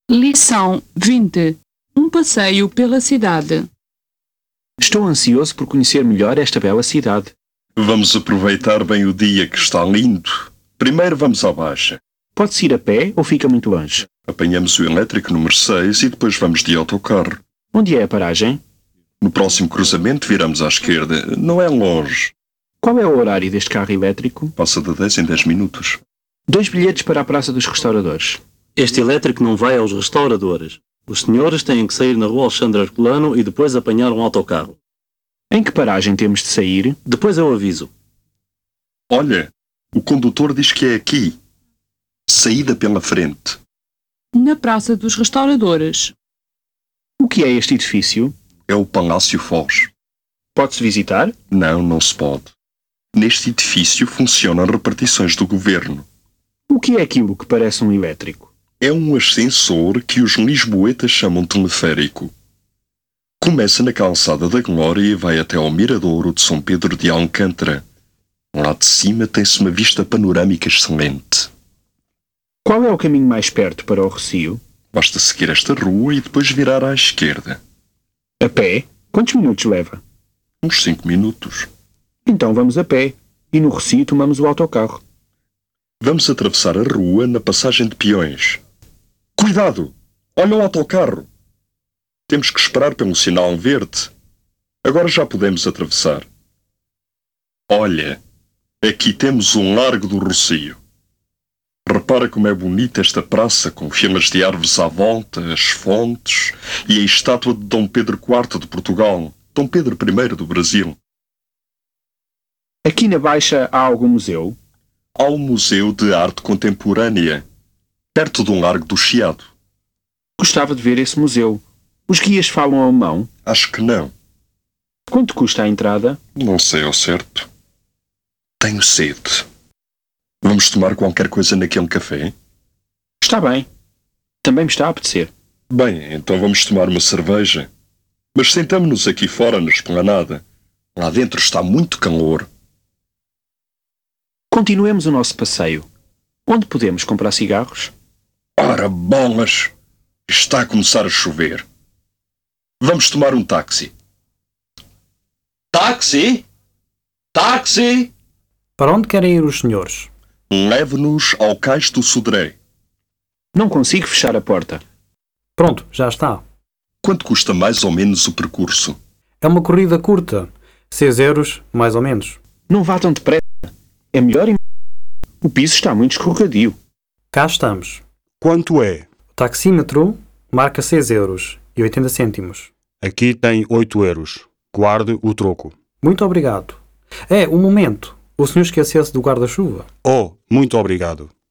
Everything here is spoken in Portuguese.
Lição 20. Um passeio pela cidade. Estou ansioso por conhecer melhor esta bela cidade. Vamos aproveitar bem o dia que está lindo. Primeiro vamos à Baixa. Pode-se ir a pé ou fica muito longe? Apanhamos o elétrico número 6 e depois vamos de autocarro. Onde é a paragem? No próximo cruzamento viramos à esquerda. Não é longe. Qual é o horário deste carro elétrico? Passa de 10 em 10 minutos. 2 bilhetes para a Praça dos Restauradores. Este elétrico não vai aos restauradores. Os senhores têm que sair na rua Alexandre Herculano e depois apanhar um autocarro. Em que paragem temos de sair? Depois eu aviso. Olha, o condutor diz que é aqui. Saída pela frente. Na Praça dos Restauradores. O que é este edifício? É o Palácio Foz. Pode-se visitar? Não, não se pode. Neste edifício funcionam repartições do governo. O que é aquilo que parece um elétrico? É um ascensor que os lisboetas chamam teleférico. Começa na Calçada da Glória e vai até ao Miradouro de São Pedro de Alcântara. Lá de cima tem-se uma vista panorâmica excelente. Qual é o caminho mais perto para o Rossio? Basta seguir esta rua e depois virar à esquerda. A pé? Quantos minutos leva? Uns 5 minutos. Então vamos a pé. E no Rossio tomamos o autocarro. Vamos atravessar a rua na passagem de peões. Cuidado! Olha o autocarro! Temos que esperar pelo sinal verde. Agora já podemos atravessar. Olha, aqui temos o Largo do Rossio. Repara como é bonita esta praça, com filas de árvores à volta, as fontes e a estátua de Dom Pedro IV de Portugal, Dom Pedro I do Brasil. Aqui na Baixa há algum museu? Há o Museu de Arte Contemporânea, perto do Largo do Chiado. Gostava de ver esse museu. Os guias falam alemão? Acho que não. Quanto custa a entrada? Não sei ao certo. Tenho sede. Vamos tomar qualquer coisa naquele café? Está bem. Também me está a apetecer. Bem, então vamos tomar uma cerveja. Mas sentamo-nos aqui fora na esplanada. Lá dentro está muito calor. Continuemos o nosso passeio. Onde podemos comprar cigarros? Ora, bolas! Está a começar a chover. Vamos tomar um táxi. Táxi? Táxi! Para onde querem ir os senhores? Leve-nos ao Cais do Sodré. Não consigo fechar a porta. Pronto, já está. Quanto custa mais ou menos o percurso? É uma corrida curta. 6 euros, mais ou menos. Não vá tão depressa. É melhor ir. O piso está muito escorregadio. Cá estamos. Quanto é? O taxímetro marca 6 euros e 80 cêntimos. Aqui tem 8 euros. Guarde o troco. Muito obrigado. Um momento. O senhor esqueceu-se do guarda-chuva. Oh, muito obrigado.